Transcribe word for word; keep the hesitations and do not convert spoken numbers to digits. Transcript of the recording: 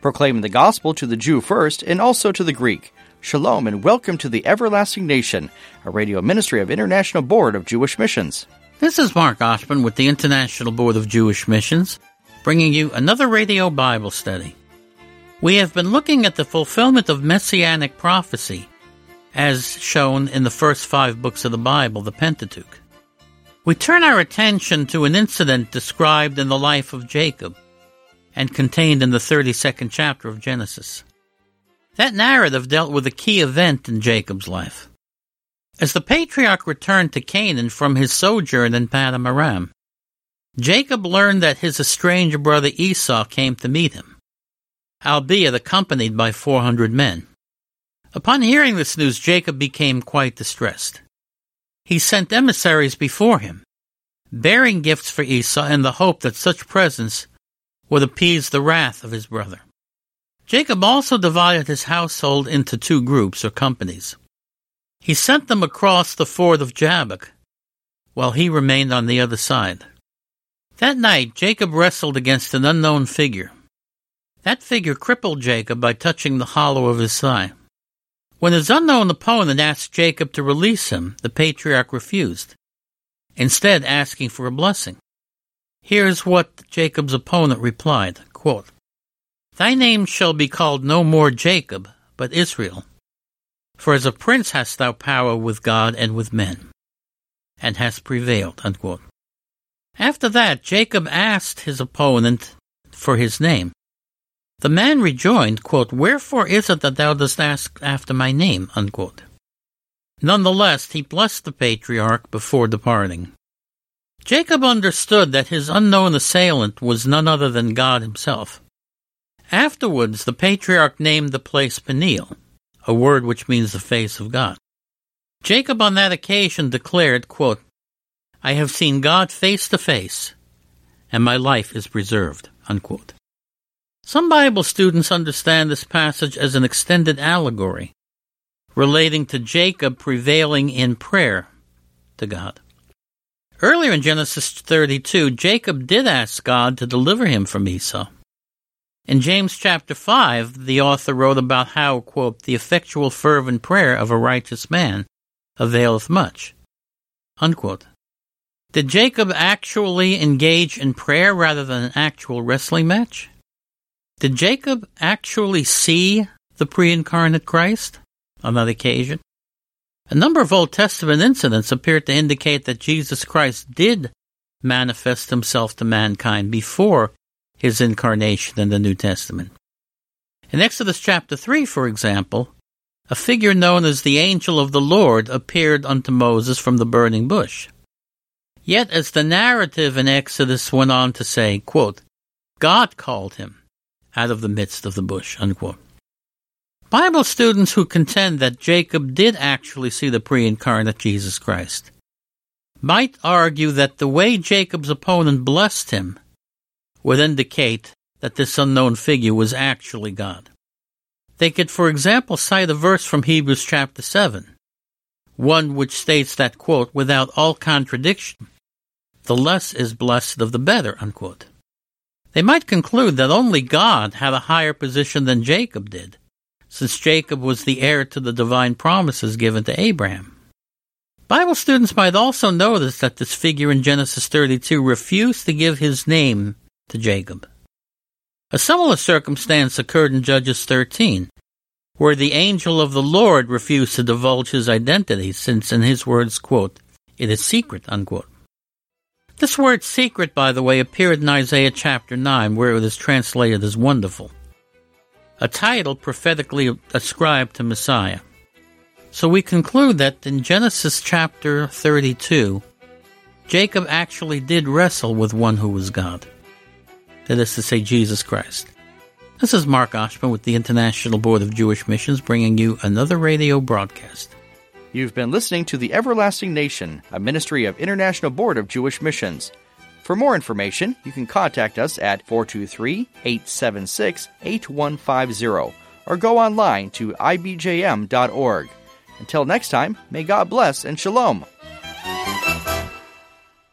proclaiming the gospel to the Jew first and also to the Greek. Shalom and welcome to the Everlasting Nation, a radio ministry of International Board of Jewish Missions. This is Mark Oshman with the International Board of Jewish Missions, bringing you another radio Bible study. We have been looking at the fulfillment of Messianic prophecy, as shown in the first five books of the Bible, the Pentateuch. We turn our attention to an incident described in the life of Jacob and contained in the thirty-second chapter of Genesis. That narrative dealt with a key event in Jacob's life. As the patriarch returned to Canaan from his sojourn in Paddan Aram, Jacob learned that his estranged brother Esau came to meet him, albeit accompanied by four hundred men. Upon hearing this news, Jacob became quite distressed. He sent emissaries before him, bearing gifts for Esau in the hope that such presents would appease the wrath of his brother. Jacob also divided his household into two groups or companies. He sent them across the ford of Jabbok, while he remained on the other side. That night, Jacob wrestled against an unknown figure. That figure crippled Jacob by touching the hollow of his thigh. When his unknown opponent asked Jacob to release him, the patriarch refused, instead asking for a blessing. Here's what Jacob's opponent replied, quote, "Thy name shall be called no more Jacob, but Israel. For as a prince hast thou power with God and with men, and hast prevailed." Unquote. After that, Jacob asked his opponent for his name. The man rejoined, quote, "Wherefore is it that thou dost ask after my name?" Unquote. Nonetheless, he blessed the patriarch before departing. Jacob understood that his unknown assailant was none other than God himself. Afterwards, the patriarch named the place Peniel, a word which means the face of God. Jacob on that occasion declared, quote, "I have seen God face to face, and my life is preserved." Unquote. Some Bible students understand this passage as an extended allegory relating to Jacob prevailing in prayer to God. Earlier in Genesis thirty-two, Jacob did ask God to deliver him from Esau. In James chapter five, the author wrote about how, quote, "the effectual fervent prayer of a righteous man availeth much." Unquote. Did Jacob actually engage in prayer rather than an actual wrestling match? Did Jacob actually see the pre-incarnate Christ on that occasion? A number of Old Testament incidents appear to indicate that Jesus Christ did manifest himself to mankind before his incarnation in the New Testament. In Exodus chapter three, for example, a figure known as the angel of the Lord appeared unto Moses from the burning bush. Yet, as the narrative in Exodus went on to say, quote, "God called him out of the midst of the bush," unquote. Bible students who contend that Jacob did actually see the pre-incarnate Jesus Christ might argue that the way Jacob's opponent blessed him would indicate that this unknown figure was actually God. They could, for example, cite a verse from Hebrews chapter seven, one which states that, quote, "without all contradiction, the less is blessed of the better," unquote. They might conclude that only God had a higher position than Jacob did, since Jacob was the heir to the divine promises given to Abraham. Bible students might also notice that this figure in Genesis thirty-two refused to give his name to Jacob. A similar circumstance occurred in Judges thirteen, where the angel of the Lord refused to divulge his identity, since in his words, quote, "it is secret," unquote. This word secret, by the way, appeared in Isaiah chapter nine, where it is translated as wonderful, a title prophetically ascribed to Messiah. So we conclude that in Genesis chapter thirty-two, Jacob actually did wrestle with one who was God. That is to say, Jesus Christ. This is Mark Oshman with the International Board of Jewish Missions, bringing you another radio broadcast. You've been listening to The Everlasting Nation, a ministry of International Board of Jewish Missions. For more information, you can contact us at four two three, eight seven six, eight one five zero or go online to I B J M dot org. Until next time, may God bless and shalom.